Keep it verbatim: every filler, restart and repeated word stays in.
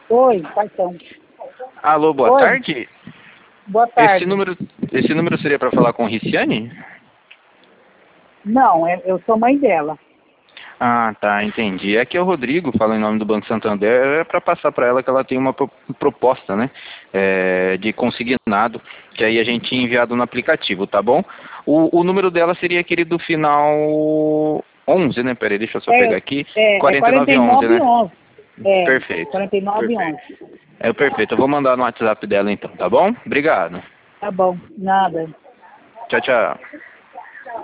Oi, paizão. Alô, boa Oi. tarde. Boa tarde. Esse número, esse número seria para falar com Riciane? Não, é- eu sou mãe dela. Ah, tá, entendi. Aqui é o Rodrigo, fala em nome do Banco Santander. É para passar para ela que ela tem uma pro- proposta, né? É, de consignado, que aí a gente tinha enviado no aplicativo, tá bom? O, o número dela seria aquele do final onze, né? Peraí, deixa eu só pegar É, aqui. é, é quarenta e nove onze, né? quarenta e nove onze. É, Perfeito. quarenta e nove Perfeito. onze. É perfeito. Eu vou mandar no WhatsApp dela então, tá bom? Obrigado. Tá bom, nada. Tchau, tchau.